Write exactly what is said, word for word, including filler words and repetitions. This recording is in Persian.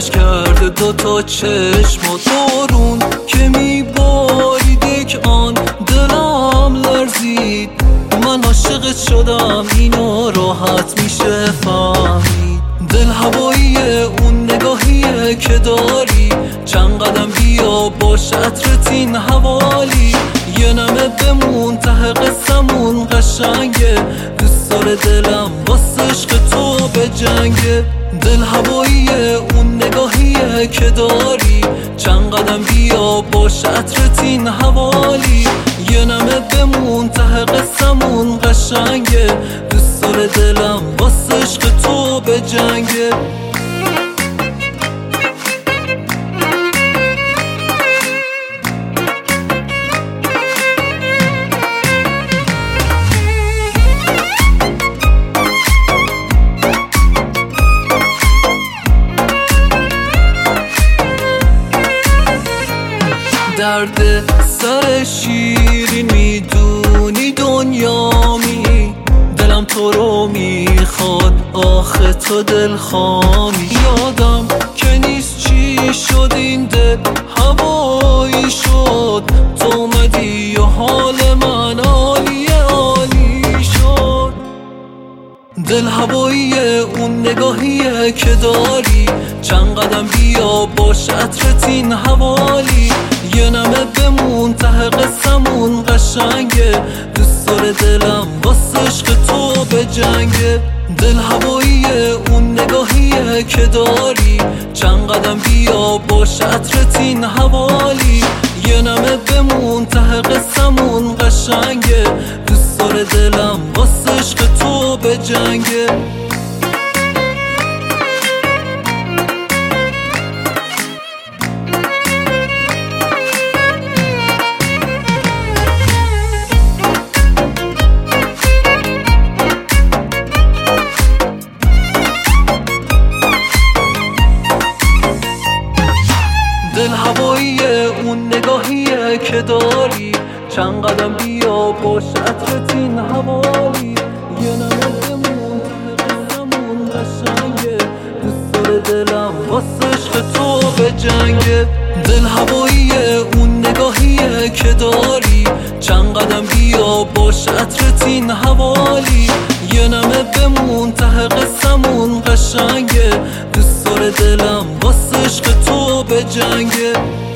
عشقش کرده دوتا چشم و بارون که میبارید یک آن دلم لرزید. من عاشقت شدم اینو راحت میشه فهمید. دل هوایی اون نگاهیه که داری، چند قدم بیا باش عطرت این حوالی. یه نمه بمون ته قصمون قشنگه، دوست داره دلم واسه عشق تو به جنگه. دل هوایی اون نگاهیه که داری، چند قدم بیا باش عطرت این حوالی. یه نمه بمون ته قصمون قشنگه، دوست داره دلم واسه عشق تو به جنگه. درد سر شیرین میدونی دنیامی، دلم تو رو میخواد آخه تو دل خامی. یادم که نیست چی شد این دل هوایی شد، تو اومدی و حال من عالی عالی شد. دل هوایی اون نگاهیه که داری، چند قدم بیا باش عطرت این حوالی. یه نمه بمون ته قصمون قشنگه، دوست داره دلم واسه عشق تو به جنگه. دل هوایی اون نگاهیه که داری، چند قدم بیا باش عطرت این حوالی. یه نمه بمون ته قصمون قشنگه، دوست داره دلم واسه عشق تو به جنگه. دل هوایی اون نگاهیه که داری، چند قدم بیا باش عطرت این حوالی. یه نمه بمون ته قصمون قشنگه، دوست داره دلم واسه عشق تو به جنگه. دل هوایی اون نگاهیه که داری، چند قدم بیا باش عطرت این حوالی. یه نمه بمون ته قصمون قشنگه، دوست داره دلم واسه عشق تو به جنگه.